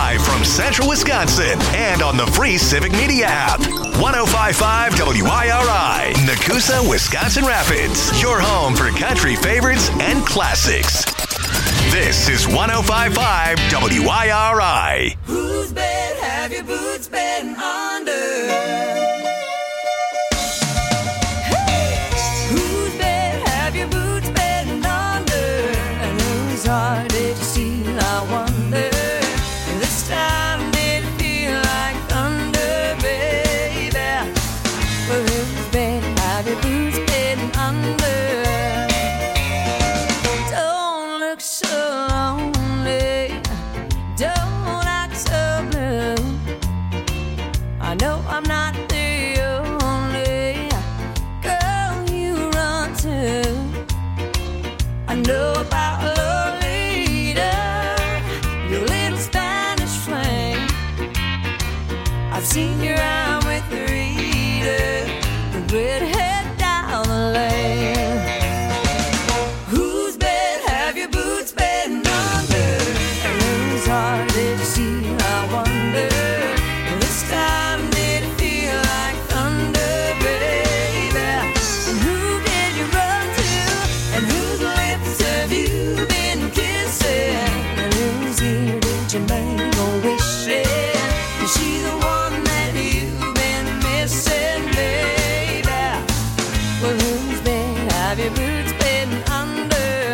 Live from Central Wisconsin and on the free Civic Media app. 105.5 WIRI, Nakusa, Wisconsin Rapids. Your home for country favorites and classics. This is 105.5 WIRI. Whose bed have your boots been under? Did you see? I wonder. This time did it feel like thunder, baby? Well, whose bed have your boots been under? Don't look so lonely. Don't act so blue. I know I'm not the only girl you run to. I know about love. I've seen you around with the reader, the redhead down the lane. Whose bed have your boots been under? And whose heart did you see? I wonder. This time did it feel like thunder, baby? And who did you run to? And whose lips have you been kissing? And whose ear did you make a wish in? Is she the one? Have your boots been under?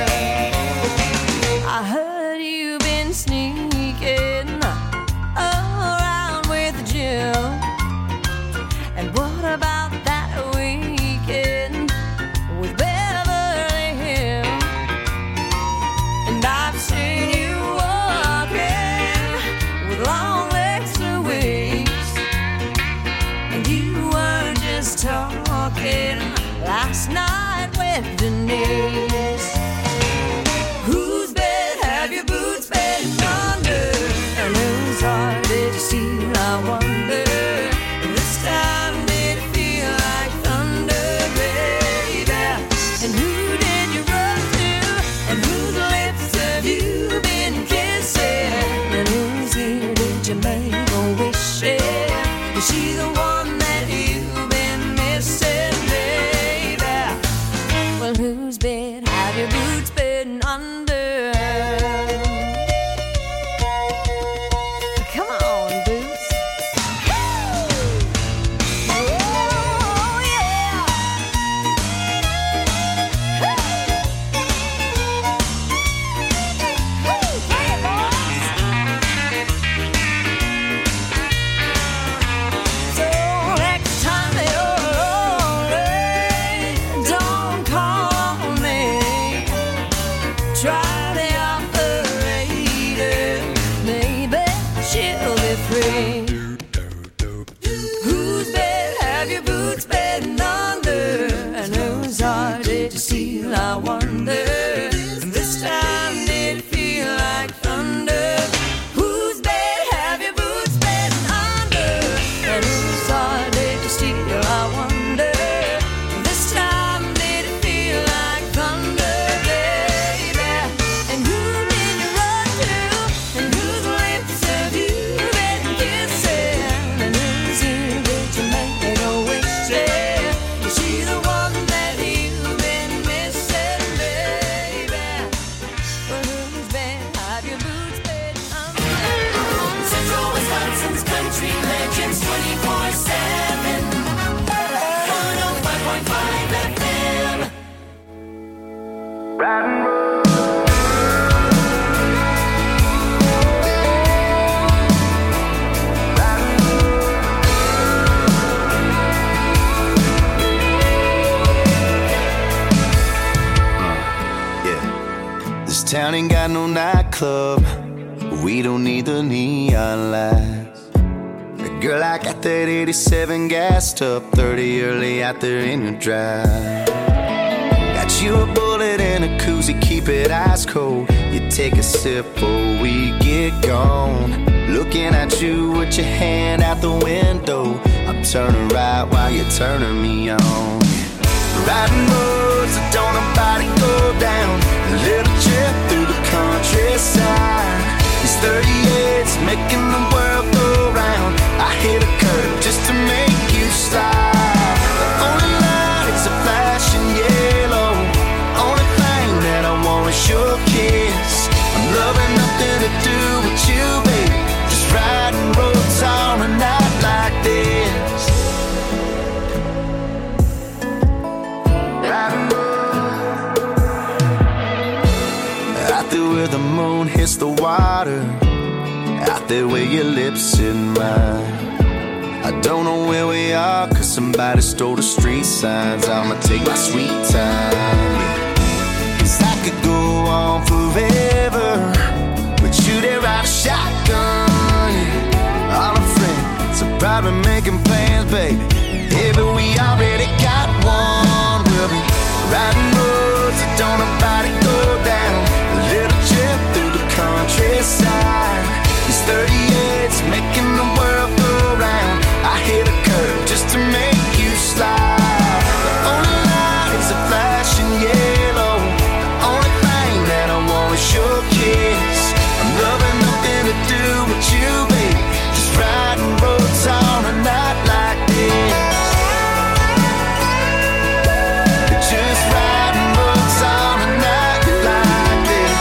I heard you've been sneaking around with Jill. And what about that weekend with Beverly Hills? And I've seen you walking with long legs to waist. And you weren't just talking last night with Denise. Whose bed have your boots been under? And whose heart did you see? I wonder. This time did it feel like thunder, baby? And who did you run to? And whose lips have you been kissing? And whose ear did you make a wish in? Is she the one that you've been missing? Whose bed have your boots been under? Come on, boots. Oh, yeah. Hey, boys. So next time you're lonely, don't call. Try the operator, maybe she'll be free. Whose bed have your boots been under? And whose heart did you steal? I wonder. And this time did it feel like thunder? Whose bed have your boots been under? And whose heart did you steal? I wonder. This time did it feel like thunder? Town ain't got no nightclub. We don't need the neon lights. Girl, I got that 87 gassed up, 30 early out there in your drive. Got you a bullet and a koozie, keep it ice cold. You take a sip before we get gone. Looking at you with your hand out the window. I'm turning right while you're turning me on. Riding roads that don't nobody go down. A little trip through the countryside. These 38s your kiss. I'm loving nothing to do with you, baby. Just riding roads on a night like this. Riding roads out there where the moon hits the water, out there where your lips in mine. I don't know where we are, cause somebody stole the street signs. I'ma take my sweet time, yeah. Cause I could go on forever with you there, ride a shotgun, yeah. All our friends are probably making plans, baby. Yeah, but we already got one. We'll be riding roads that don't nobody go down. A little trip through the countryside. These 38's making the world go round. I hit a curve just to make you slide. The only light is a flashing yellow. The only thing that I want is your kiss. I'm loving nothing to do with you, baby. Just riding roads on a night like this. Just riding roads on a night like this.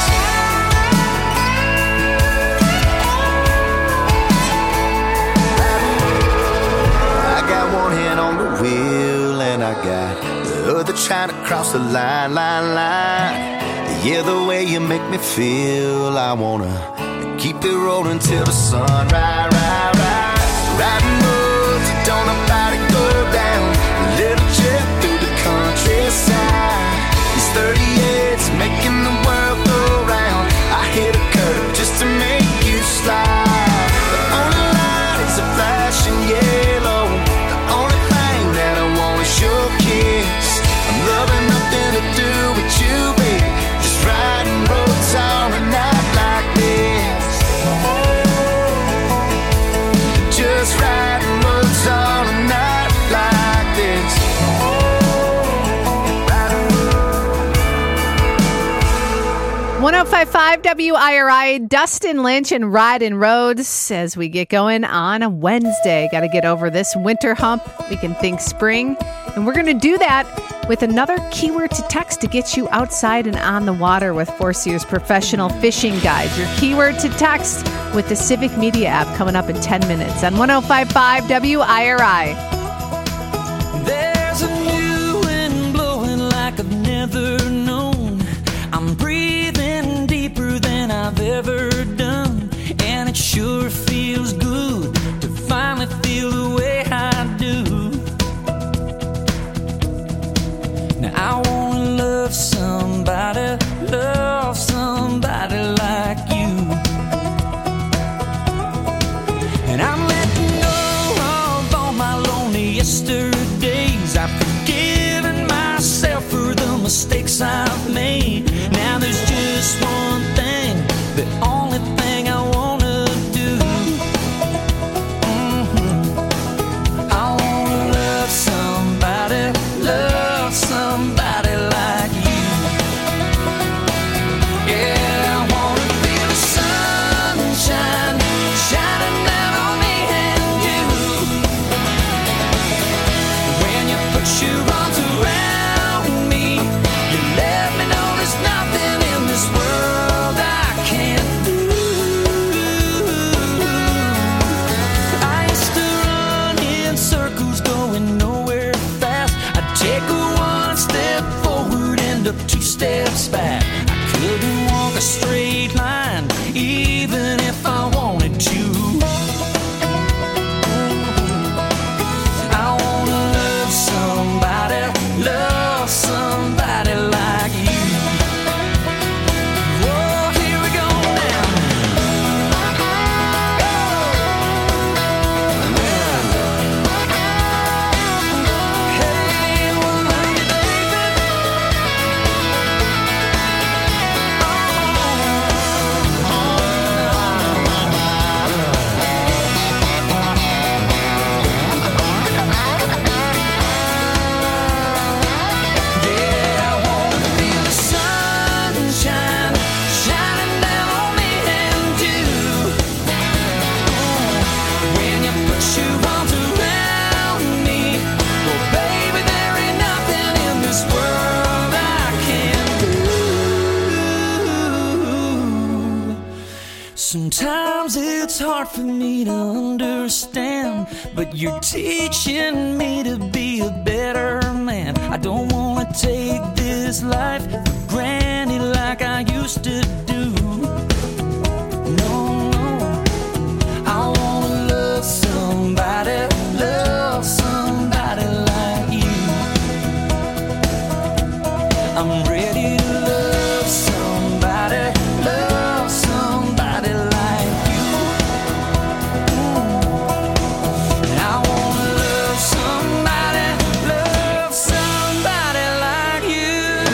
I got one hand on the wheel and I got the other trying to cross the line. Yeah, the way you make me feel, I wanna keep it rolling till the sun rise. Riding roads that don't nobody go down. A little trip through the countryside. These 38's making the world go round. I hit a curve just to make you slide. The only light is a flashing yellow. The only thing that I want is your kiss. I'm loving nothing to do with you, baby. Just riding roads on a night like this. Just riding roads on a night like this. 105.5 WIRI, Dustin Lynch and Riding Roads as we get going on a Wednesday. Got to get over this winter hump. We can think spring. And we're going to do that with another keyword to text to get you outside and on the water with Four Sears Professional Fishing Guide. Your keyword to text with the Civic Media app coming up in 10 minutes on 105.5 WIRI. There's a new wind blowing like I've never known. I'm breathing deeper than I've ever done, and it sure feels good to finally feel the way I do. Now I wanna love somebody like you. And I'm letting go of all my lonely yesterdays. I've forgiven myself for the mistakes I've made. Now there's just one thing, the only thing I wanna do. I wanna love somebody like you. Yeah, I wanna feel the sunshine shining down on me and you. When you put your arms around me, you let me know there's nothing in this world I can't do. I used to run in circles going nowhere fast. I'd take one step forward, end up two steps back. I couldn't walk a straight line even if I wanted to. I wanna love somebody like you. Whoa, here we go now. Hey, well, love you, baby. Oh, Sometimes it's hard for me to understand, but you're teaching me to be a better man. I don't wanna take this life for granted like I used to do. No, I wanna love somebody like you. I'm ready to love somebody like you. I wanna love somebody like you.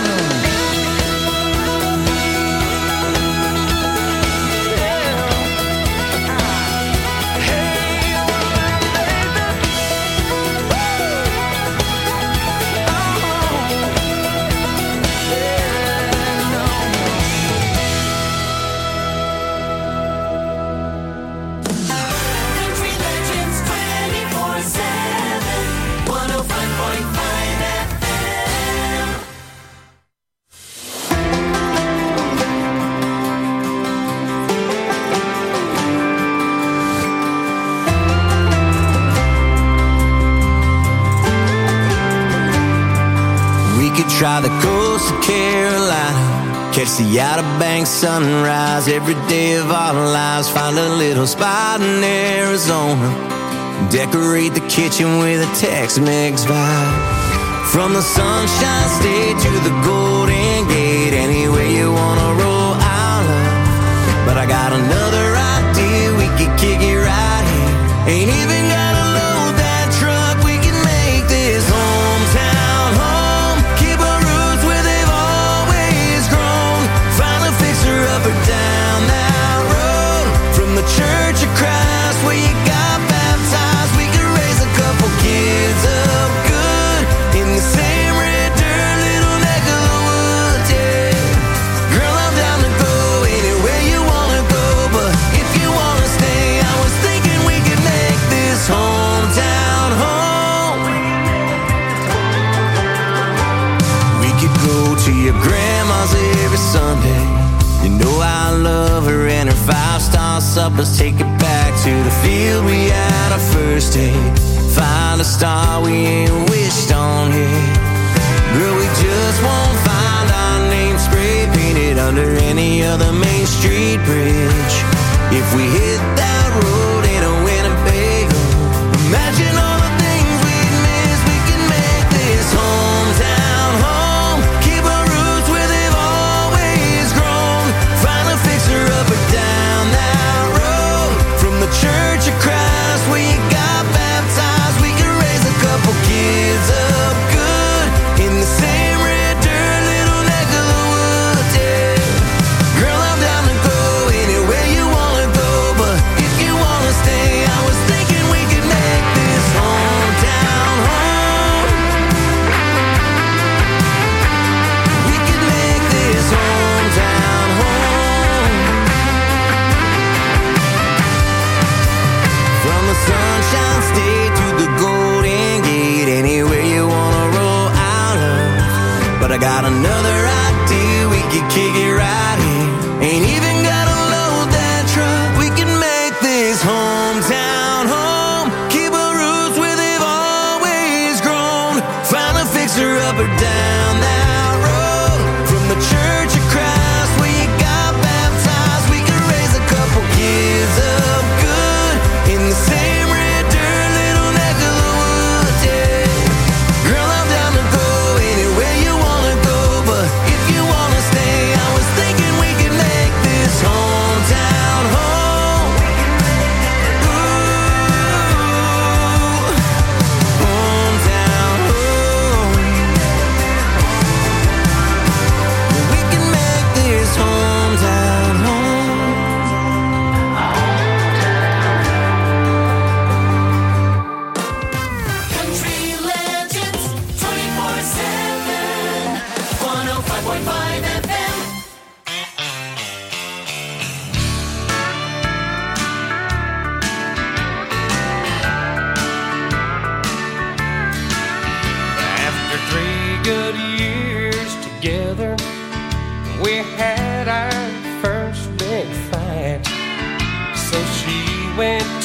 Country Legends 24/7, 105.5 FM. We could try the coast of Carolina, catch the Outer Banks sunrise every day of our lives. Find a little spot in Arizona, decorate the kitchen with a Tex-Mex vibe. From the Sunshine State to the Golden Gate, anywhere you wanna roll, I'll love. But I got another idea, we could kick it right here. Ain't even gotta load that truck, we can make this hometown home. Keep our roots where they've always grown. Find a fixer-upper down that road. From the Church of Christ where you got baptized, we could raise a couple kids up good in the same red dirt little neck of the woods, yeah. Girl, I'm down to go anywhere you wanna go, but if you wanna stay, I was thinking we could make this hometown home. We could go to your grandma's every Sunday. You know I love her and her 5-star suppers. Take it back to the field we had our first date. Find a star we ain't wished on yet. Girl, we just won't find our name spray painted under any other Main Street bridge. If we hit that road in a Winnebago, imagine all the things we'd miss. We can make this hometown home. Keep our roots where they've always grown. Find a fixer-upper down that road. From the Church of Christ where you got baptized, we can raise a couple kids up good in the same red dirt little neck of the woods, yeah. Girl, I'm down to go anywhere you wanna go, but if you wanna stay, I was thinking we could make this hometown home. We could make this hometown home. From the Sunshine State to the Golden Gate, anywhere you wanna roll, I'll love. But I got another idea, we could kick it right here. Ain't even gotta load that truck, we can make this hometown home. Keep our roots where they've always grown. Find a fixer-upper down that road. From the Church of Christ where you got baptized, we can raise a couple kids up good in the same red dirt little neck of the woods, yeah. Girl, I'm down to go anywhere you wanna go, but if you wanna stay, I was thinking we could make this hometown home. Ooh, hometown home. We can make this hometown home. Country Legends 24/7, 105.5 FM. After 3 good years together, we had our first big fight.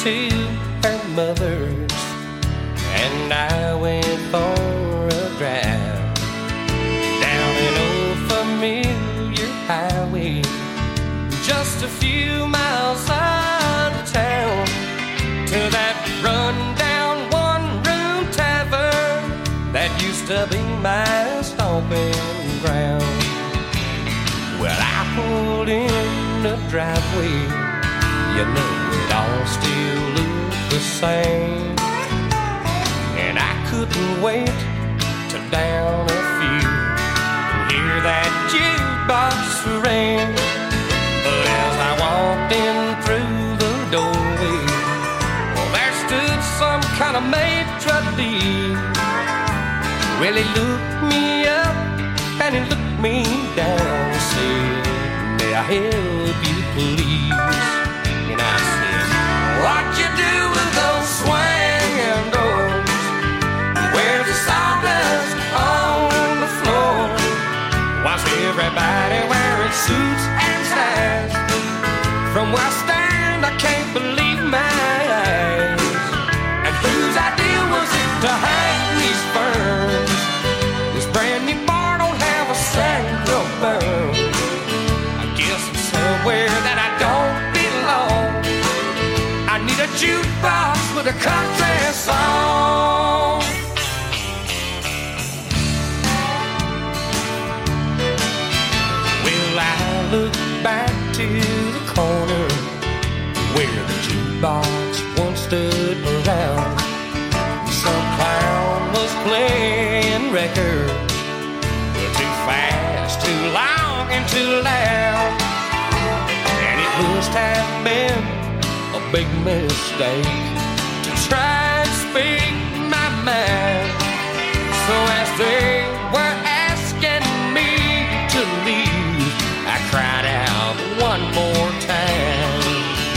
to her mother's, and I went for a drive down an old familiar highway, just a few miles out of town, to that run-down one-room tavern that used to be my stomping ground. Well, I pulled in the driveway, you know it all still looked the same, and I couldn't wait to down a few and hear that jukebox ring. But as I walked in through the doorway, well, there stood some kind of maitre d'. Well, he looked me up and he looked me down and said, "May I help you, please?" And I said, "What you do with those swinging doors? Where's the sawdust on the floor? Why's everybody wearing suits and ties? From where I stand, I can't believe my eyes. And whose idea was it to hang these ferns? This brand new bar don't have a single burn. I guess it's somewhere that I don't belong. I need a jukebox with a country song." Well, I look back to the corner where the jukebox once stood around. Some clown was playing records, too fast, too long, and too loud. And it must have been a big mistake to try and speak my mind. So as they were asking me to leave, I cried out one more time,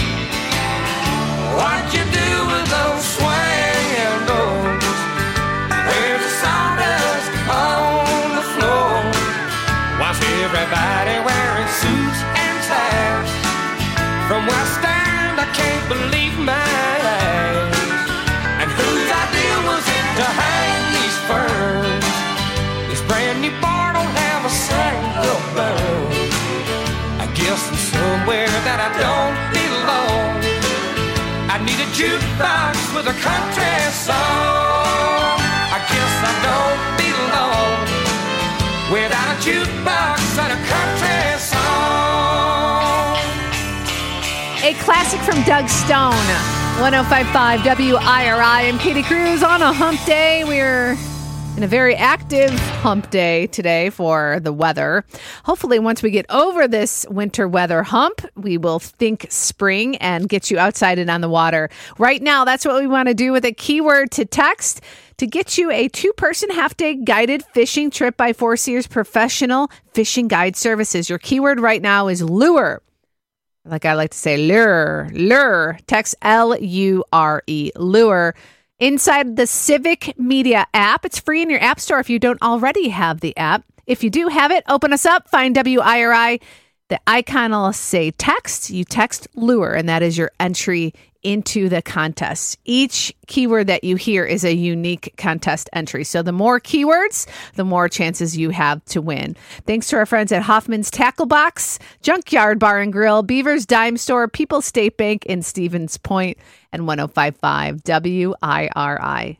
"What you do with those swinging doors? Where's the sawdust on the floor? Why's everybody wearing suits and ties? From where I stand, I can't believe my eyes. And whose idea was it to hang these ferns? This brand new bar don't have a single burn. I guess I'm somewhere that I don't belong. I need a jukebox with a country song. I guess I don't belong without a jukebox and a country song." A classic from Doug Stone. 105.5 WIRI. I'm Katie Cruz on a hump day. We're in a very active hump day today for the weather. Hopefully, once we get over this winter weather hump, we will think spring and get you outside and on the water. Right now, that's what we want to do with a keyword to text to get you a 2-person half-day guided fishing trip by Four Seas Professional Fishing Guide Services. Your keyword right now is lure. Like I like to say, lure. Text LURE, lure. Inside the Civic Media app. It's free in your app store if you don't already have the app. If you do have it, open us up, find WIRI. The icon will say text. You text lure, and that is your entry into the contest. Each keyword that you hear is a unique contest entry. So the more keywords, the more chances you have to win. Thanks to our friends at Hoffman's Tackle Box, Junkyard Bar and Grill, Beaver's Dime Store, People's State Bank in Stevens Point, and 105.5 WIRI.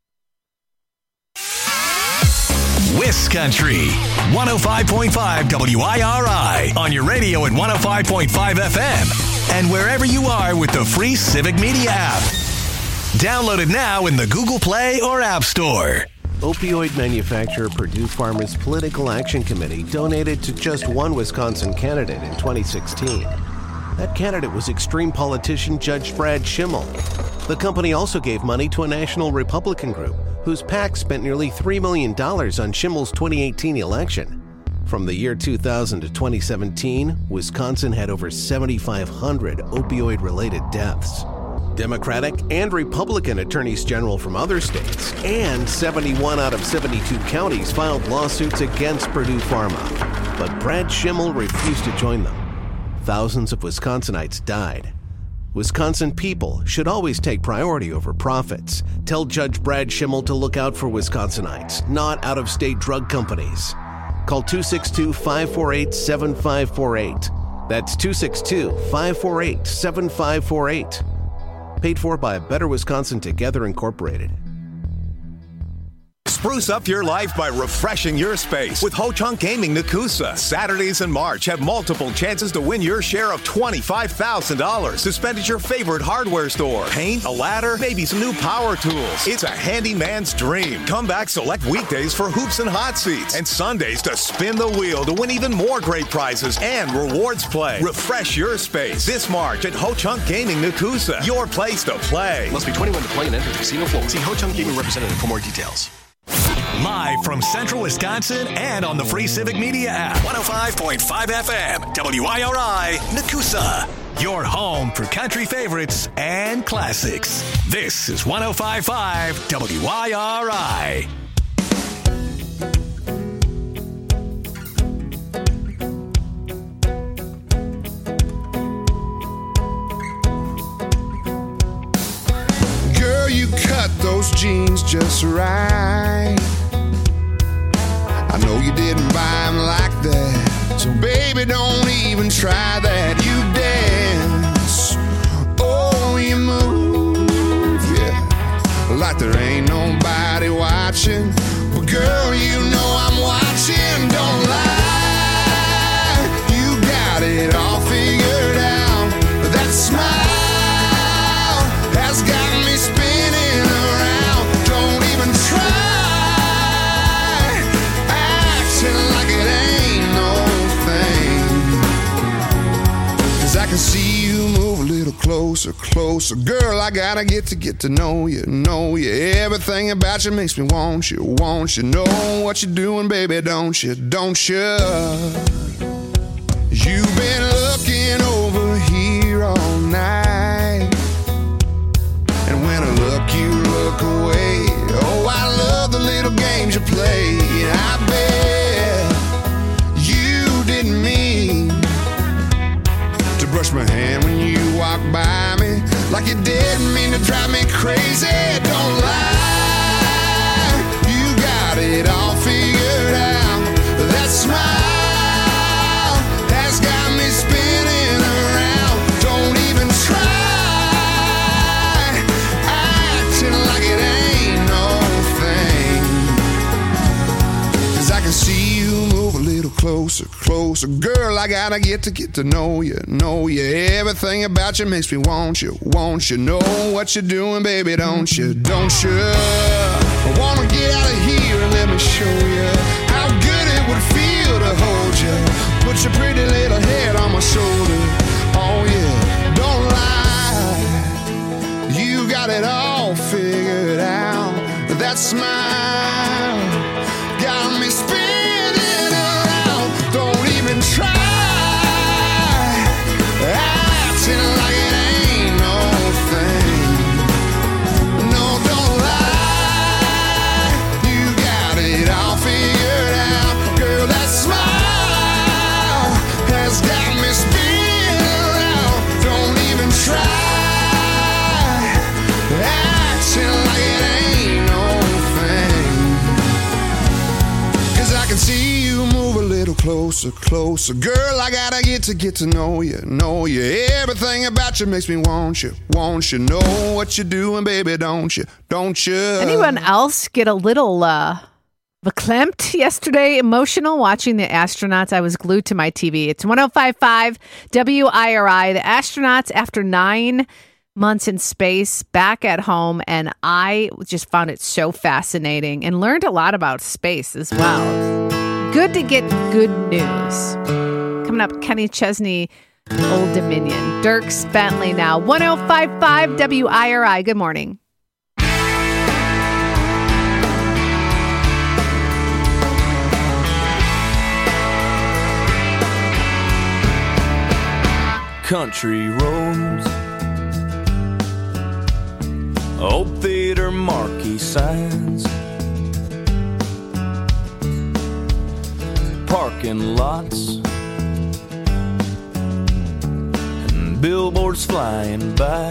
Wiscountry, 105.5 WIRI on your radio at 105.5 FM and wherever you are with the free Civic Media app. Download it now in the Google Play or App Store. Opioid manufacturer Purdue Pharma's Political Action Committee donated to just one Wisconsin candidate in 2016. That candidate was extreme politician Judge Brad Schimmel. The company also gave money to a national Republican group whose PAC spent nearly $3 million on Schimmel's 2018 election. From the year 2000 to 2017, Wisconsin had over 7,500 opioid-related deaths. Democratic and Republican attorneys general from other states and 71 out of 72 counties filed lawsuits against Purdue Pharma. But Brad Schimmel refused to join them. Thousands of Wisconsinites died. Wisconsin people should always take priority over profits. Tell Judge Brad Schimmel to look out for Wisconsinites, not out-of-state drug companies. Call 262-548-7548. That's 262-548-7548. Paid for by Better Wisconsin Together Incorporated. Spruce up your life by refreshing your space with Ho Chunk Gaming Nakusa. Saturdays in March have multiple chances to win your share of $25,000 to spend at your favorite hardware store. Paint, a ladder, maybe some new power tools. It's a handyman's dream. Come back select weekdays for hoops and hot seats and Sundays to spin the wheel to win even more great prizes and rewards play. Refresh your space this March at Ho Chunk Gaming Nakusa. Your place to play. Must be 21 to play and enter the casino floor. See Ho Chunk Gaming representative for more details. Live from Central Wisconsin and on the free Civic Media app. 105.5 FM, WIRI, Nakusa. Your home for country favorites and classics. This is 105.5 WIRI. Girl, you cut those jeans just right. I know you didn't buy them like that, so baby, don't even try that. You dance, oh, you move, yeah, like there ain't nobody watching. But girl, you know I'm watching, don't lie. You got it all figured out. That smile has got me spinning around. Don't even try. Like it ain't no thing. 'Cause I can see you move a little closer, closer. Girl, I gotta get to know you, know you. Everything about you makes me want you, want you. Know what you're doing, baby, don't you, don't you? You've been looking over here all night, and when I look, you look away. Oh, I love the little games you play. I bet you didn't mean to brush my hand when you walk by me, like you didn't mean to drive me crazy. Don't lie, you got it all figured out. That smile has got me spinning around. Don't even try acting like it ain't no thing. 'Cause I can see you move a little closer, closer. Girl, I gotta get to know you, know you. Everything about you makes me want you, want you. Know what you're doing, baby, don't you, don't you? I wanna get out of here and let me show you how good it would feel to hold you. Put your pretty little head on my shoulder. Oh yeah, don't lie, you got it all figured out. That smile got me spinning around. Don't even try acting like it ain't no thing. No, don't lie, you got it all figured out. Girl, that smile has got me spinning around. Don't even try acting like it ain't no thing. 'Cause I can see you move a little closer, closer. Girl, I gotta get to know you, know you. Everything about you makes me want you, want you. Know what you're doing, baby, don't you, don't you? Anyone else get a little verklempt yesterday, emotional, watching the astronauts? I was glued to my TV. It's 105.5 WIRI. The astronauts, after 9 months in space, back at home, and I just found it so fascinating and learned a lot about space as well. Good to get good news. Coming up, Kenny Chesney, Old Dominion. Dierks Bentley now. 105.5 WIRI. Good morning. Country roads, old theater marquee signs, parking lots, and billboards birds flying by.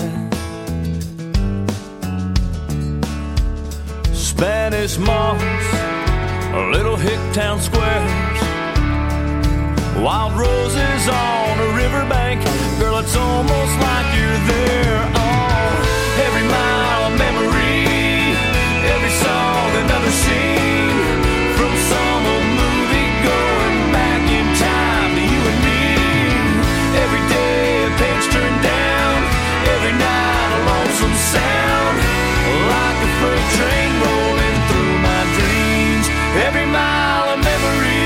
Spanish moss, little hick town squares, wild roses on a riverbank. Girl, it's almost like you're there. Oh, every mile a memory, every song another scene, from some old movie going back in time to you and me. Every day a page turned down, every night a lonesome sound, like a freight train rolling through my dreams. Every mile a memory.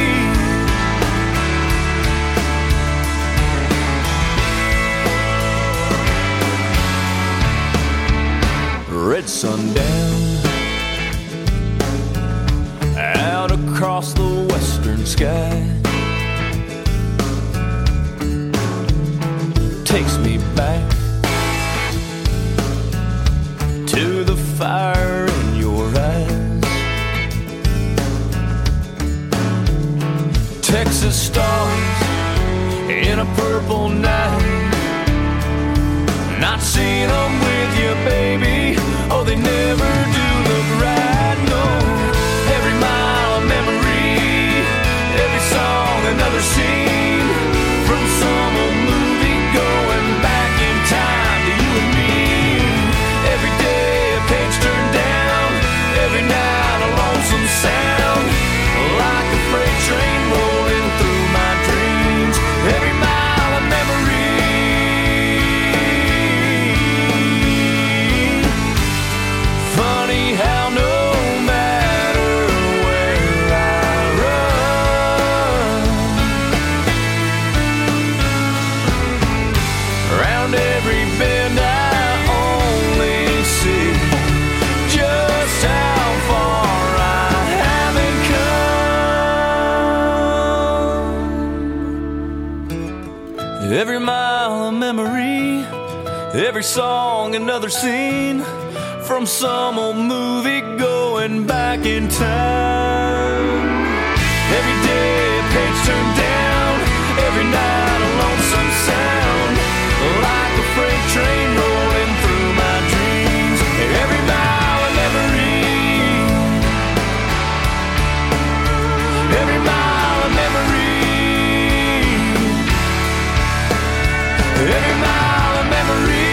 Red sundown out across the western sky takes me back to the fire in your eyes. Texas stars in a purple night, not seeing them with you, baby. Oh, they never do look right, no. Every mile a memory, every song another scene, from some old movie going back in time to you and me. Every day a page turned down, every night a lonesome sound, like a freight train rolling through my dreams. Every mile a memory. Funny how no matter where I run, around every bend I only see just how far I haven't come. Every mile a memory, every song another scene, from some old movie going back in time. Every day a page turned down, every night a lonesome sound, like a freight train rolling through my dreams. Every mile a memory, every mile a memory, every mile a memory.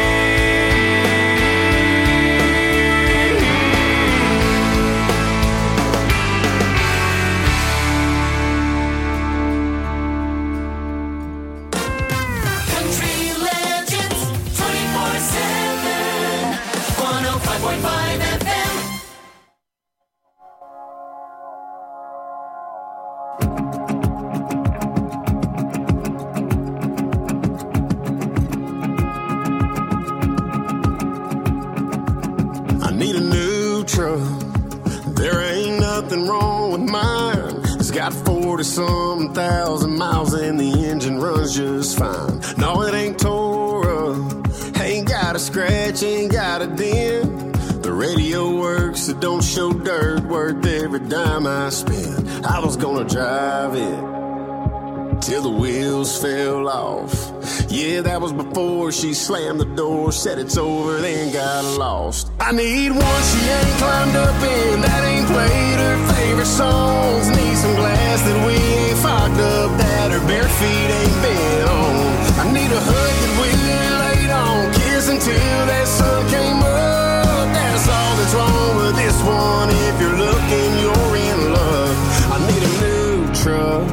Need a new truck. There ain't nothing wrong with mine. It's got 40-some thousand miles and the engine runs just fine. No, it ain't tore up, ain't got a scratch, ain't got a dent. The radio works, it don't show dirt, worth every dime I spend. I was gonna drive it till the wheels fell off. Yeah, that was before she slammed the door, said it's over, then got lost. I need one she ain't climbed up in, that ain't played her favorite songs. Need some glass that we ain't fogged up, that her bare feet ain't been on. I need a hug that we ain't laid on, kiss until that sun came up. That's all that's wrong with this one. If you're looking, you're in love. I need a new truck.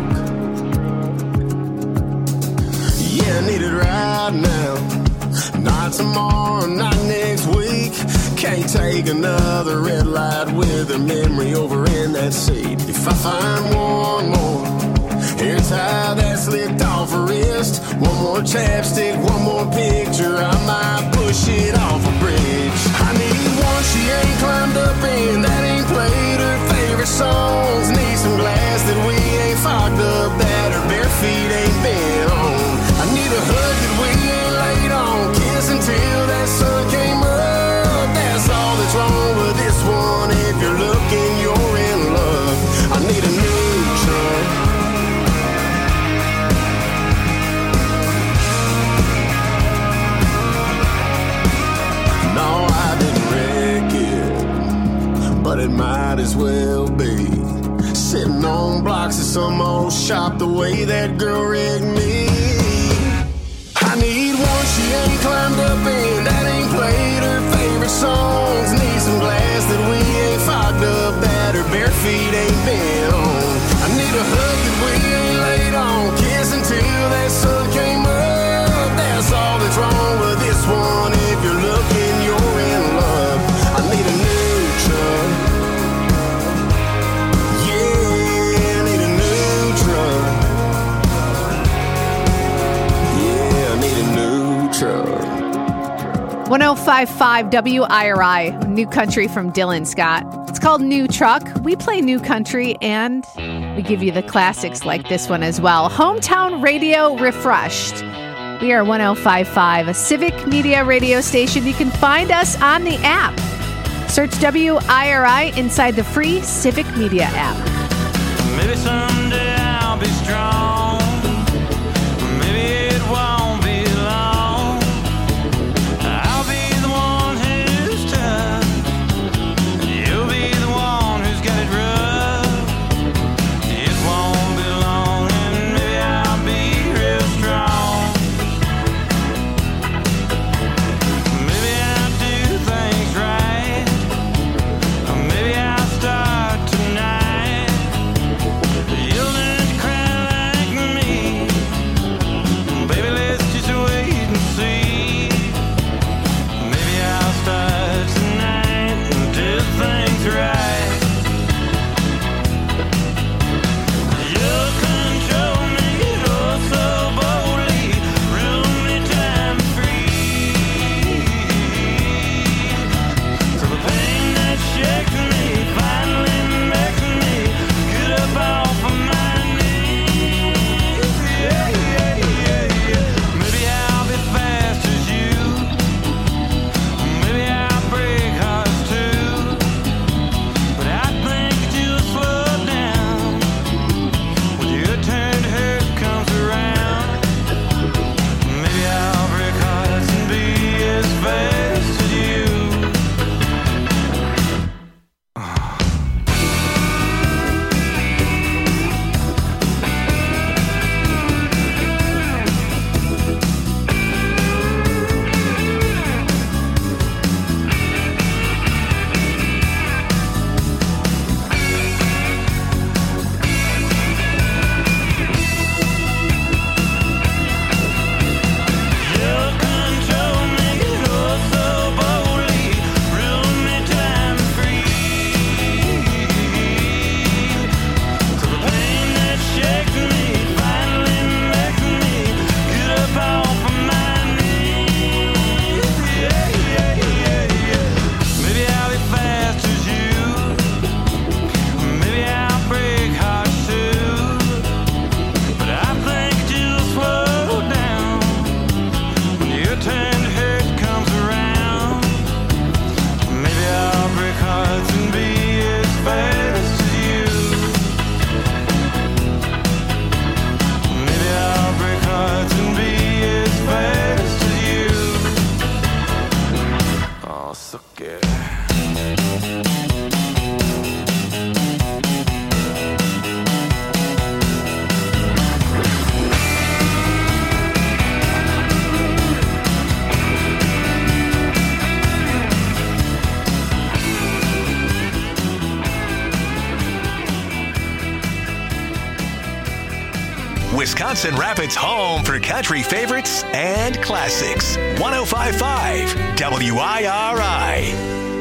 I need it right now, not tomorrow, not next week. Can't take another red light with a memory over in that seat. If I find one more hair tie that's licked off her wrist, one more chapstick, one more picture, I might push it off a bridge. I need one she ain't climbed up in, that ain't played her favorite songs. Need some glass that we ain't fogged up, that her bare feet ain't been on. I need a hug that we ain't laid on, kiss until that sun came up. That's all that's wrong with this one. If you're looking, you're in love. I need a new truck. might as well be sitting on blocks of some old shop the way that girl rigged me. I need one she ain't climbed up in, that ain't played her favorite songs. Need some glass that we ain't fogged up, that her bare feet ain't been on. I need a hug that we ain't laid on, kiss until that sun came up. That's all that's wrong with this one. If you're looking, you're in love. I need a new truck. Yeah, I need a new truck. Yeah, I need a new truck. 105.5 WIRI, New Country from Dylan Scott. It's called New Truck. We play new country and we give you the classics like this one as well. Hometown Radio Refreshed. We are 105.5, a Civic Media radio station. You can find us on the app. Search WIRI inside the free Civic Media app. Maybe someday I'll be strong. Maybe it won't be long. I'll be the one who's tough. You'll be the one who's got it rough. It won't be long and maybe I'll be real strong. Maybe I'll do things right. Or maybe I'll start tonight. You'll learn to cry like me. Baby, let's just wait and see. Maybe I'll start tonight and do things right. You'll control me, oh so boldly, rule me time free. So the pain that shakes me finally makes me get up off of my knees. Yeah, yeah, yeah, yeah. Maybe I'll be fast as you. Maybe I'll break hearts too. But I think you'll slow down when your turn to hurt comes around. Maybe I'll break hearts and be as fast as you. You'll control me, oh so boldly, rule me time free. So the pain that shakes me finally makes me get up off of my knees. Yeah, yeah, yeah, yeah. Maybe I'll be fast as you. Maybe I'll break hearts too. But I think you'll slow down when your turn to hurt comes around. Maybe I'll break hearts and be as fast as you. Maybe I'll break hearts and be as fast as you. Oh, so good. Wisconsin Rapids' home for country favorites and classics. 105.5 WIRI.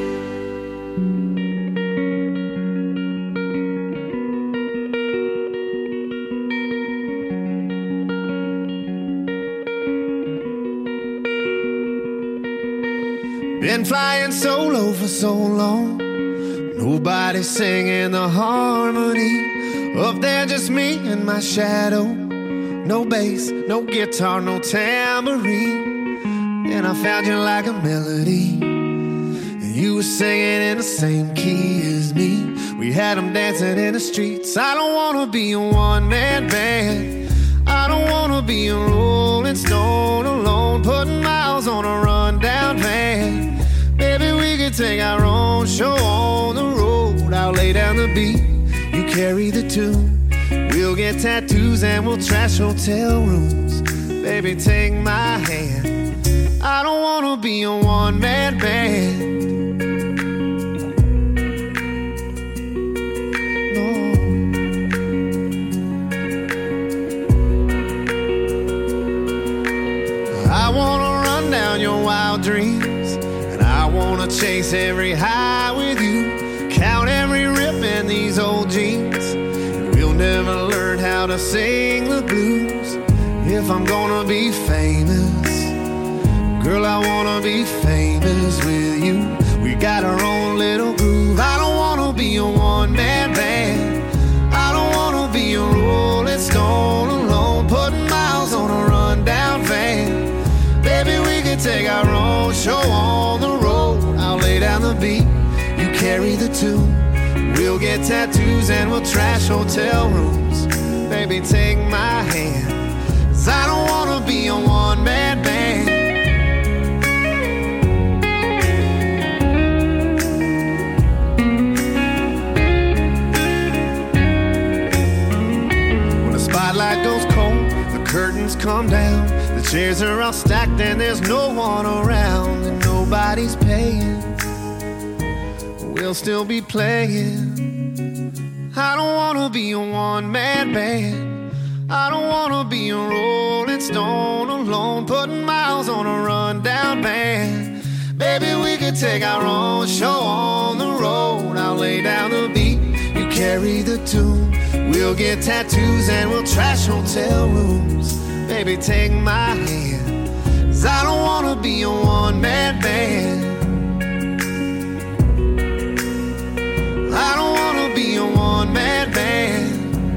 Been flying solo for so long. Nobody singing the harmony. Up there just me and my shadow. No bass, no guitar, no tambourine. And I found you like a melody. And you were singing in the same key as me. We had them dancing in the streets. I don't wanna be a one-man band. I don't wanna be a rolling stone alone, putting miles on a rundown van. Maybe we could take our own show on the road. I'll lay lay down the beat, you carry the tune. We'll get tattoos and we'll trash hotel rooms. Baby, take my hand. I don't wanna be a one-man band. I wanna run down your wild dreams, and I wanna chase every high with you, count every rip in these old jeans, and we'll never learn how to sing the blues. If I'm gonna be famous, girl, I wanna be famous with you. We got our own little groove. I don't wanna be a one-man band. I don't wanna be a Rolling Stone alone, putting miles on a rundown van. Baby, we can take our own show on the road. I'll lay down the beat, you carry the tune. We'll get tattoos and we'll trash hotel rooms. Baby, take my hand, 'cause I don't wanna be a one-man band. When the spotlight goes cold, the curtains come down, the chairs are all stacked and there's no one around, and nobody's paying. We'll still be playing. I don't wanna be a one-man band. I don't wanna be a Rolling Stone alone, putting miles on a rundown van. Baby, we could take our own show on the road. I'll lay down the beat, you carry the tune. We'll get tattoos and we'll trash hotel rooms. Baby, take my hand, 'cause I don't wanna be a one-man band. I don't wanna be a one-man band.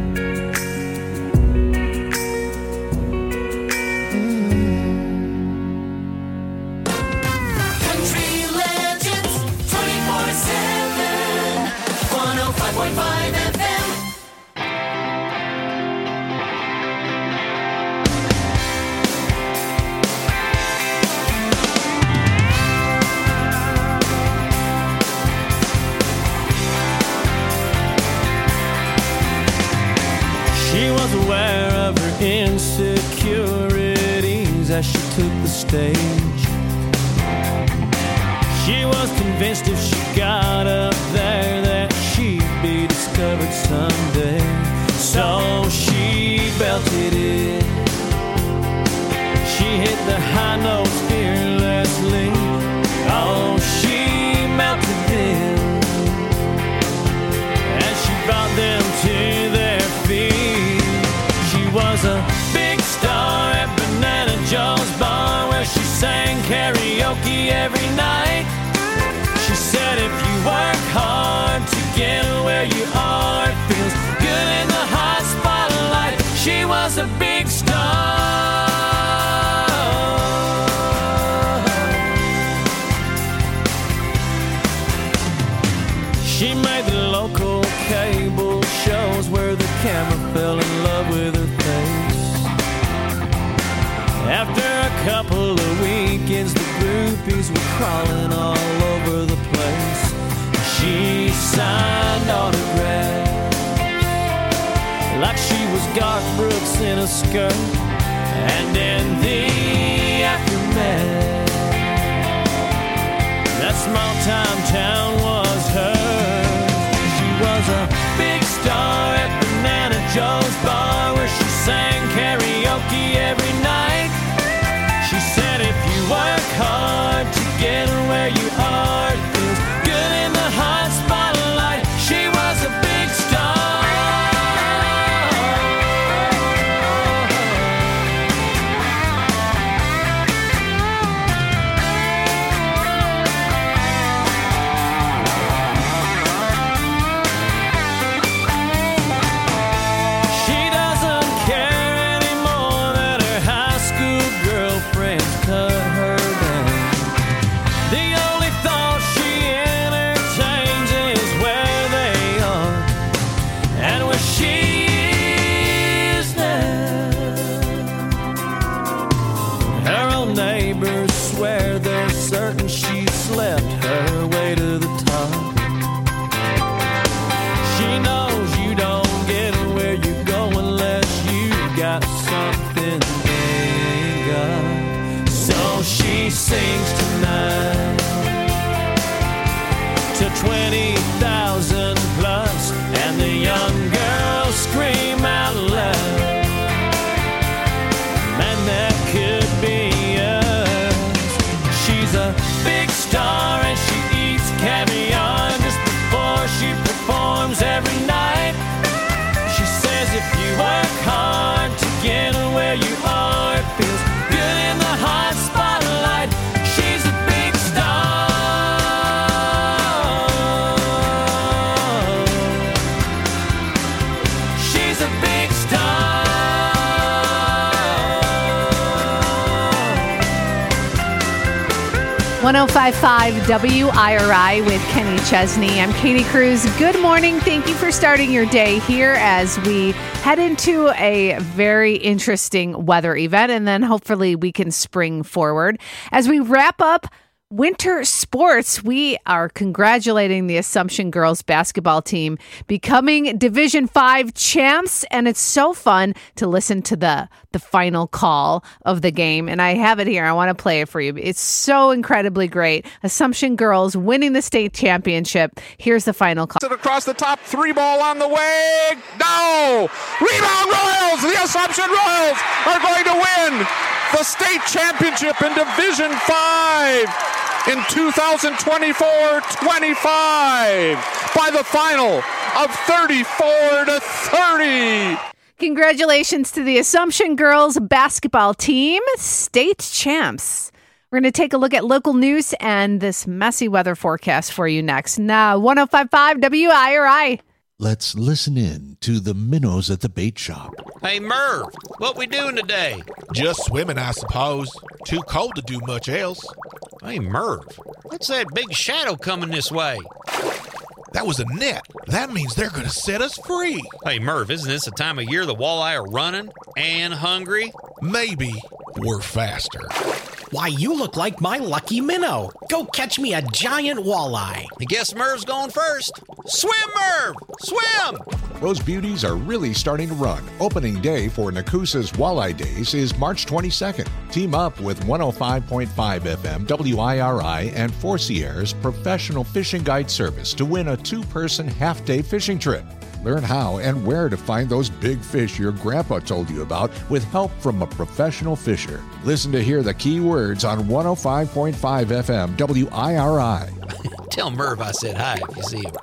Country legends 24/7, 105.5 FM. She was aware of her insecurities as she took the stage. She was convinced if she got up there that she'd be discovered someday. So she belted it. She hit the high notes fearlessly. Oh, she melted them as she brought them to their feet. She was a big star at Banana Joe's bar, where she sang karaoke every night. She said if you work hard to get where you are, it feels good in the hot spotlight. She was a big star. She made the local cable shows where the camera fell in love with her face. After a couple of weekends, the groupies were crawling all over the place. She signed autographs like she was Garth Brooks in a skirt. And in the aftermath, that small-time town was hers. She was a big star at Banana Joe's bar, where she sang karaoke every night. She said if you work hard to get where you are, it feels good in the hot spotlight. She was a big star. She doesn't care anymore that her high school girlfriends cut her down. The only thought she entertains is where they are and where she is now. Her own neighbors swear they're certain she slept her way to the top. sings tonight to 20,000 plus, and the young girls scream out loud, man, that could be us. She's a big star and she eats caviar just before she performs every night. She says if you work hard to get where you are, it feels good in the hot spotlight. She's a big star. She's a big star. 105.5 WIRI with Kenny Chesney. I'm Katie Cruz. Good morning. Thank you for starting your day here as we head into a very interesting weather event, and then hopefully we can spring forward. As we wrap up winter sports, we are congratulating the Assumption girls basketball team becoming Division 5 champs, and it's so fun to listen to the final call of the game, and I have it here. I want to play it for you. It's so incredibly great. Assumption girls winning the state championship. Here's the final call. Across the top, 3 ball on the way. No! Rebound Royals! The Assumption Royals are going to win the state championship in Division 5 in 2024-25 by the final of 34-30. Congratulations to the Assumption girls basketball team, state champs. We're going to take a look at local news and this messy weather forecast for you next. Now, 105.5 WIRI. Let's listen in to the minnows at the bait shop. Hey, Merv, what we doing today? Just swimming, I suppose. Too cold to do much else. Hey, Merv, what's that big shadow coming this way? That was a net. That means they're going to set us free. Hey, Merv, isn't this the time of year the walleye are running and hungry? Maybe we're faster. Why, you look like my lucky minnow. Go catch me a giant walleye. I guess Merv's going first. Swim, Merv! Swim! Those beauties are really starting to run. Opening day for Nakusa's Walleye Days is March 22nd. Team up with 105.5 FM WIRI and Four Sierras Professional Fishing Guide Service to win a 2-person half-day fishing trip. Learn how and where to find those big fish your grandpa told you about with help from a professional fisher. Listen to hear the key words on 105.5 FM WIRI. Tell Merv I said hi if you see him.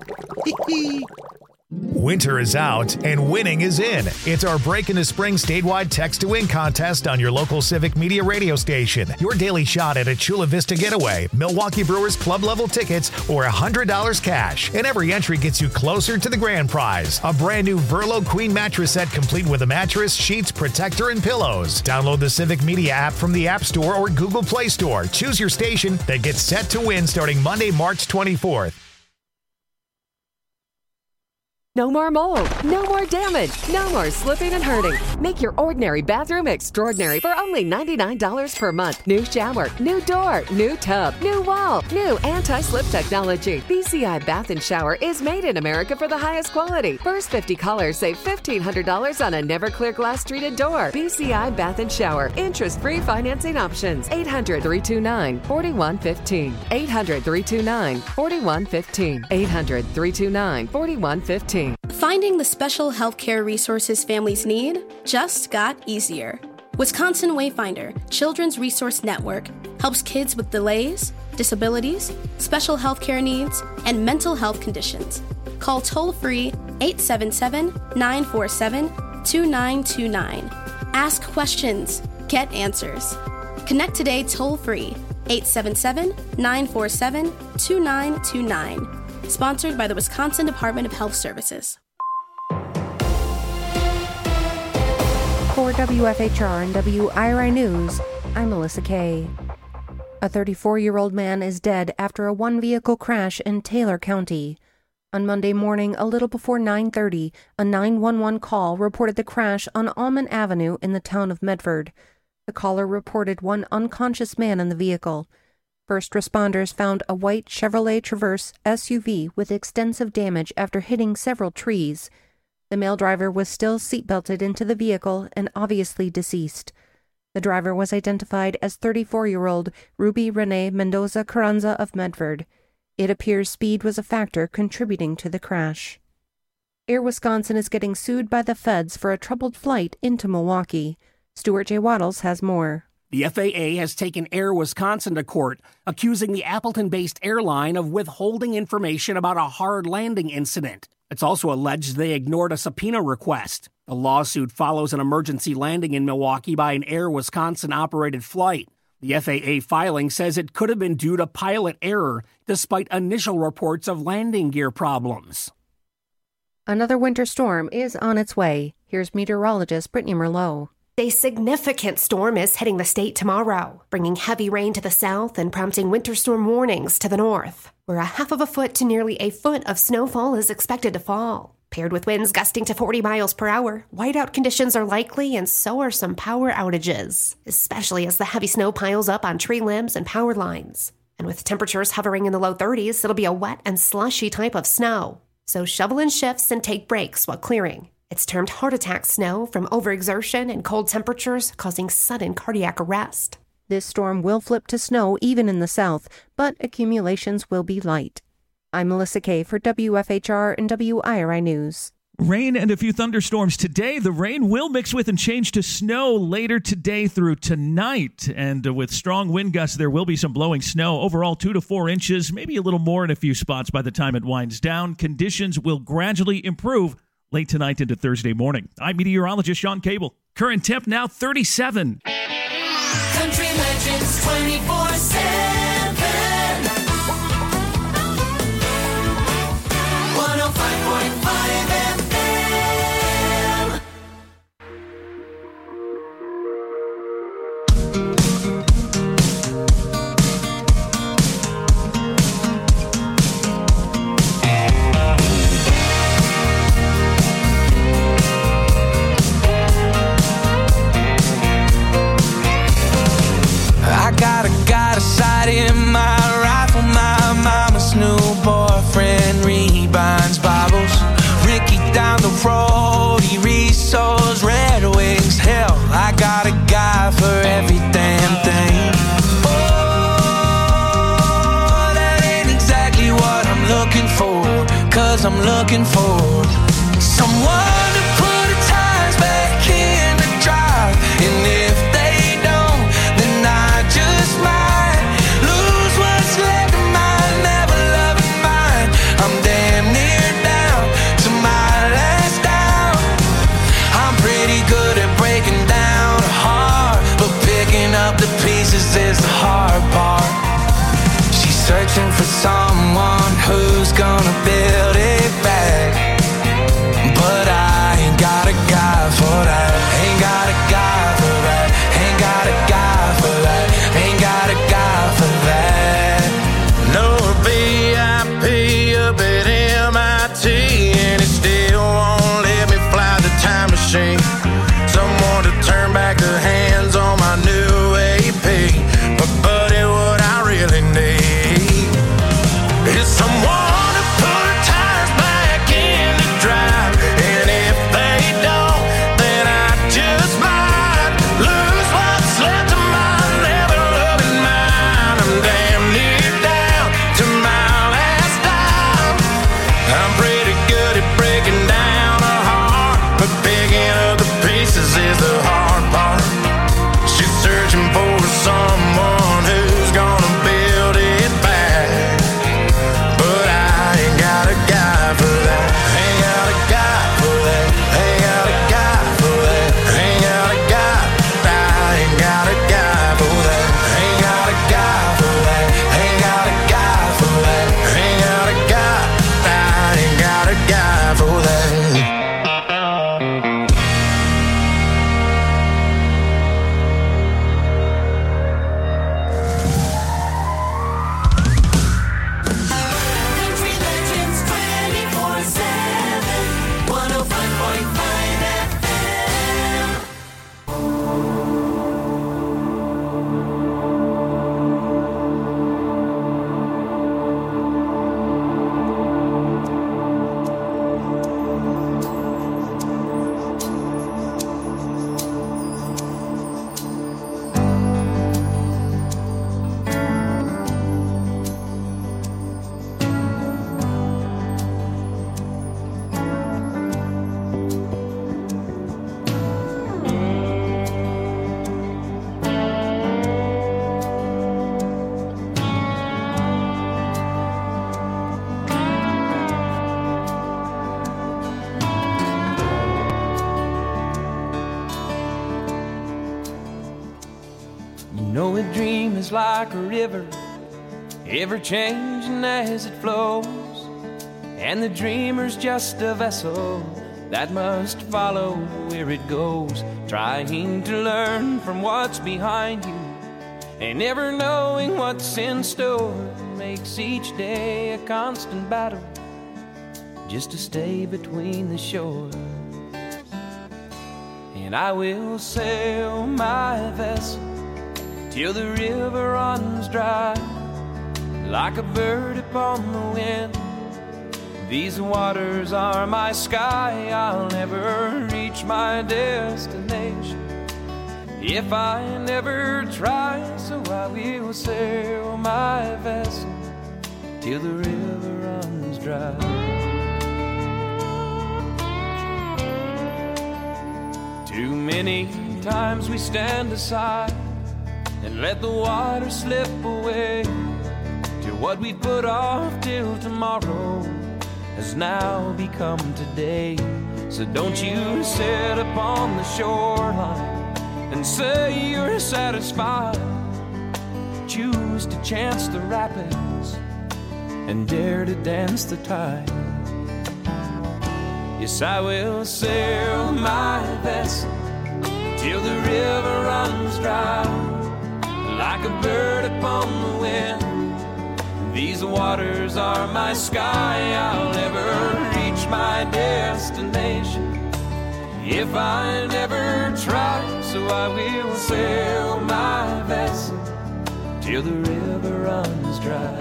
Winter is out and winning is in. It's our Break into Spring statewide text to win contest on your local Civic Media radio station. Your daily shot at a Chula Vista getaway, Milwaukee Brewers club level tickets, or $100 cash. And every entry gets you closer to the grand prize. A brand new Verlo Queen mattress set complete with a mattress, sheets, protector, and pillows. Download the Civic Media app from the App Store or Google Play Store. Choose your station that gets set to win starting Monday, March 24th. No more mold, no more damage, no more slipping and hurting. Make your ordinary bathroom extraordinary for only $99 per month. New shower, new door, new tub, new wall, new anti-slip technology. BCI Bath and Shower is made in America for the highest quality. First 50 callers save $1,500 on a Never-Clear glass treated door. BCI Bath and Shower. Interest-free financing options. 800-329-4115. 800-329-4115. 800-329-4115. Finding the special healthcare resources families need just got easier. Wisconsin Wayfinder Children's Resource Network helps kids with delays, disabilities, special healthcare needs, and mental health conditions. Call toll-free 877-947-2929. Ask questions. Get answers. Connect today toll-free 877-947-2929. Sponsored by the Wisconsin Department of Health Services. For WFHR and WIRI News, I'm Melissa Kay. A 34-year-old man is dead after a one-vehicle crash in Taylor County. On Monday morning, a little before 9:30, a 911 call reported the crash on Almond Avenue in the town of Medford. The caller reported one unconscious man in the vehicle. First responders found a white Chevrolet Traverse SUV with extensive damage after hitting several trees. The male driver was still seatbelted into the vehicle and obviously deceased. The driver was identified as 34-year-old Ruby Renee Mendoza Carranza of Medford. It appears speed was a factor contributing to the crash. Air Wisconsin is getting sued by the feds for a troubled flight into Milwaukee. Stuart J. Waddles has more. The FAA has taken Air Wisconsin to court, accusing the Appleton-based airline of withholding information about a hard landing incident. It's also alleged they ignored a subpoena request. The lawsuit follows an emergency landing in Milwaukee by an Air Wisconsin-operated flight. The FAA filing says it could have been due to pilot error, despite initial reports of landing gear problems. Another winter storm is on its way. Here's meteorologist Brittany Merlot. A significant storm is hitting the state tomorrow, bringing heavy rain to the south and prompting winter storm warnings to the north, where 1/2 foot to nearly a foot of snowfall is expected to fall. Paired with winds gusting to 40 miles per hour, whiteout conditions are likely, and so are some power outages, especially as the heavy snow piles up on tree limbs and power lines. And with temperatures hovering in the low 30s, it'll be a wet and slushy type of snow. So shovel in shifts and take breaks while clearing. It's termed heart attack snow from overexertion and cold temperatures causing sudden cardiac arrest. This storm will flip to snow even in the south, but accumulations will be light. I'm Melissa Kay for WFHR and WIRI News. Rain and a few thunderstorms today. The rain will mix with and change to snow later today through tonight. And with strong wind gusts, there will be some blowing snow. Overall, 2 to 4 inches, maybe a little more in a few spots by the time it winds down. Conditions will gradually improve late tonight into Thursday morning. I'm meteorologist Sean Cable. Current temp now 37. Country Legends 24/7. 105.5 FM. I got a sight in my rifle. My mama's new boyfriend rebinds Bibles. Ricky down the road, he resows Red Wings. Hell, I got a guy for every damn thing. Oh, that ain't exactly what I'm looking for. 'Cause I'm looking for someone to put the tires back in the drive. And if they don't, then I just might lose what's left of my never loving mind. I'm damn near down to my last doubt. I'm pretty good at breaking down a heart, but picking up the pieces is the hard part. She's searching for someone who's gonna build it back. You know a dream is like a river, ever changing as it flows, and the dreamer's just a vessel that must follow where it goes, trying to learn from what's behind you and never knowing what's in store makes each day a constant battle just to stay between the shore. And I will sail my vessel till the river runs dry, like a bird upon the wind. These waters are my sky, I'll never reach my destination if I never try. So I will sail my vessel till the river runs dry. Too many times we stand aside and let the water slip away till what we put off till tomorrow has now become today. So don't you sit upon the shoreline and say you're satisfied. Choose to chance the rapids and dare to dance the tide. Yes, I will sail my vessel till the river runs dry, like a bird upon the wind. These waters are my sky, I'll never reach my destination if I never try. So I will sail my vessel till the river runs dry.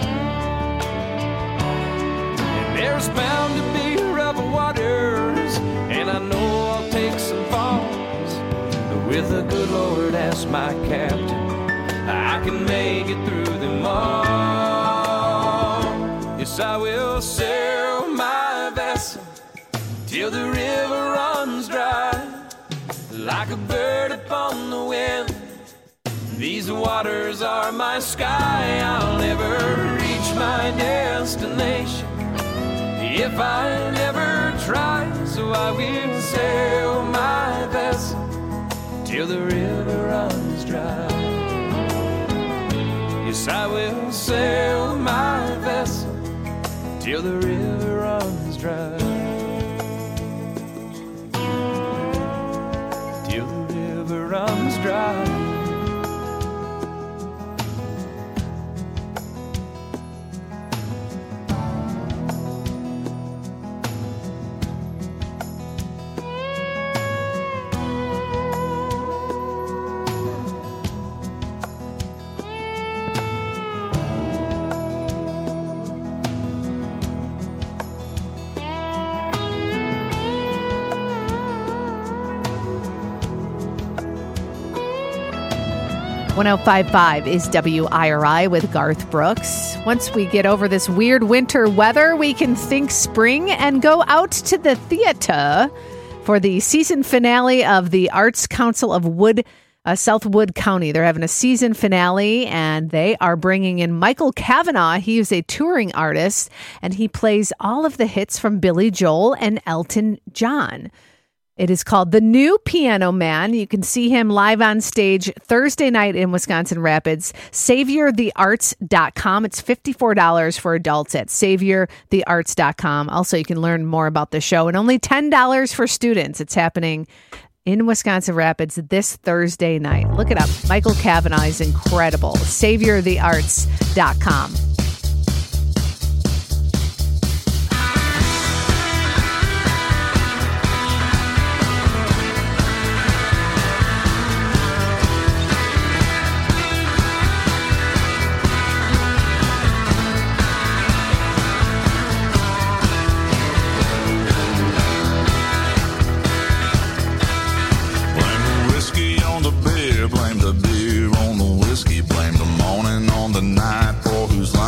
And there's bound to be rough waters, and I know I'll take some falls, but with the good Lord as my captain, I can make it through them all. Yes, I will sail my vessel till the river runs dry, like a bird upon the wind. These waters are my sky, I'll never reach my destination if I never try. So I will sail my vessel till the river runs dry. Yes, I will sail my vessel till the river runs dry. Till the river runs dry. .1055 is WIRI with Garth Brooks. Once we get over this weird winter weather, we can think spring and go out to the theater for the season finale of the Arts Council of South Wood County. They're having a season finale, and they are bringing in Michael Cavanaugh. He is a touring artist, and he plays all of the hits from Billy Joel and Elton John. It is called The New Piano Man. You can see him live on stage Thursday night in Wisconsin Rapids. SaviorTheArts.com. It's $54 for adults at SaviorTheArts.com. Also, you can learn more about the show, and only $10 for students. It's happening in Wisconsin Rapids this Thursday night. Look it up. Michael Cavanaugh is incredible. SaviorTheArts.com. Blame the beer on the whiskey, blame the morning on the night for whose line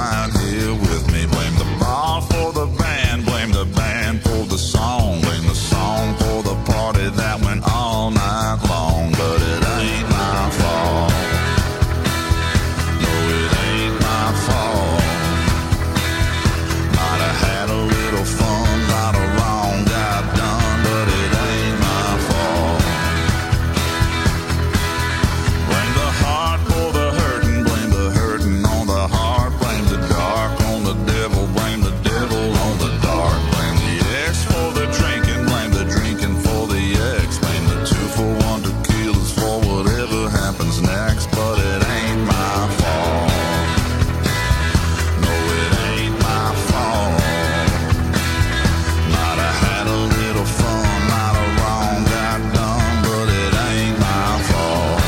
ex, but it ain't my fault. No, it ain't my fault. Might have had a little fun, might have wrong got done, but it ain't my fault.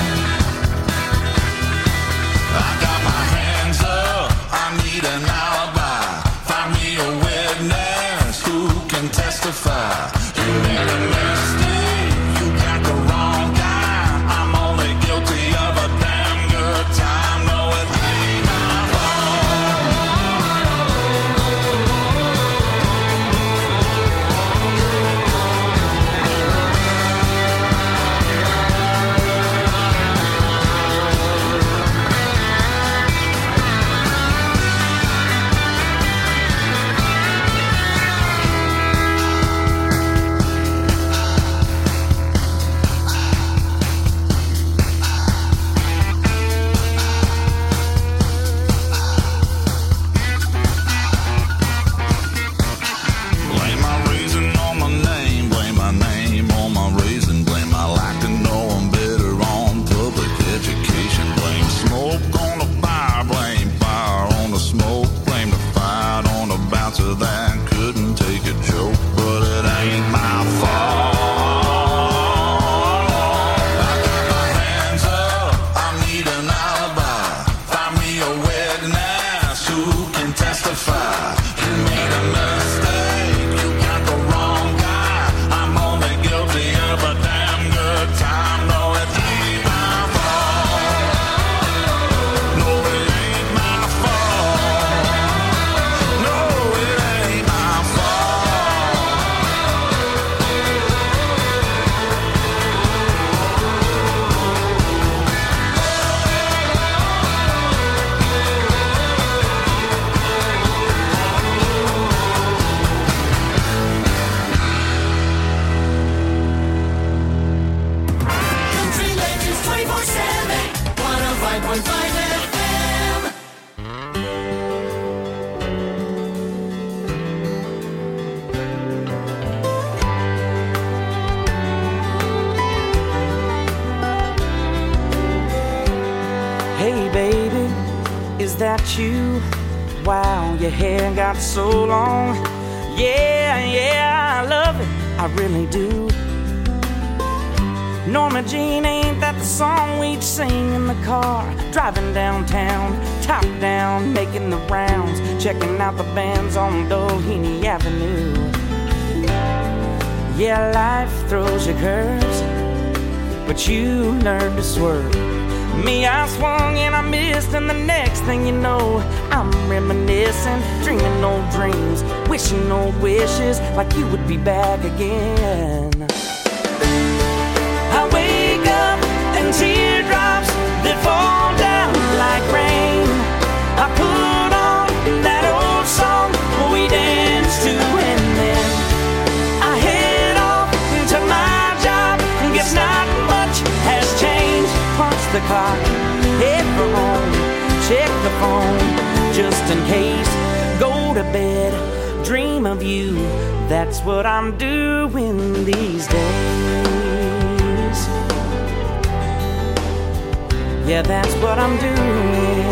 I got my hands up, I need an alibi. Find me a witness who can testify. You made a mistake, you got the wrong guy. I'm only guilty of a damn good time. No, it ain't my Blame my reason on my name, blame my name on my reason, blame my lack to know I'm better on public education, blame smoke on the fire, blame fire on the smoke, blame the fight on the bouncer that couldn't take a joke, but it ain't my fault. I got my hands up, I need an alibi. Find me a witness who can testify. You made a mistake, you got the wrong guy. I'm only guilty of a damn good time. No, it ain't my fault. No, it ain't my fault. No, it ain't my Country Legends 24/7, 105.5 FM. Hey baby, is that you? Wow, your hair got so long. Yeah, I love it, I really do. Norma Jean, ain't that the song we'd sing in the car? Driving downtown, top down, making the rounds, checking out the bands on Doheny Avenue. Yeah, life throws you curves, but you learn to swerve. Me, I swung and I missed, and the next thing you know, I'm reminiscing, dreaming old dreams, wishing old wishes, like you would be back again. I wake up and teardrops that fall down like rain. I put on that old song we danced to, and then I head off to my job. Guess not much has changed. Punch the clock, head for home, check the phone just in case. Go to bed, dream of you. That's what I'm doing these days. Yeah, that's what I'm doing.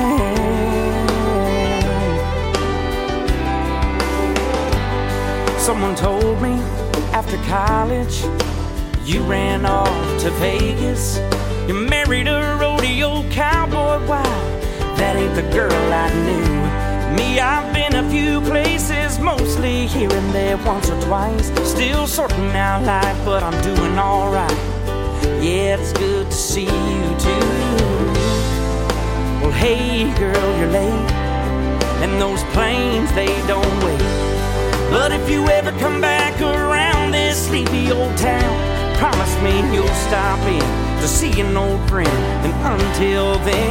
Someone told me after college you ran off to Vegas. You married a rodeo cowboy. Wow, that ain't the girl I knew. Me, I've been a few places, mostly here and there, once or twice. Still sorting out life, but I'm doing alright. Yeah, it's good to see you too. Well, hey girl, you're late, and those planes, they don't wait. But if you ever come back around this sleepy old town, promise me you'll stop in to see an old friend. And until then,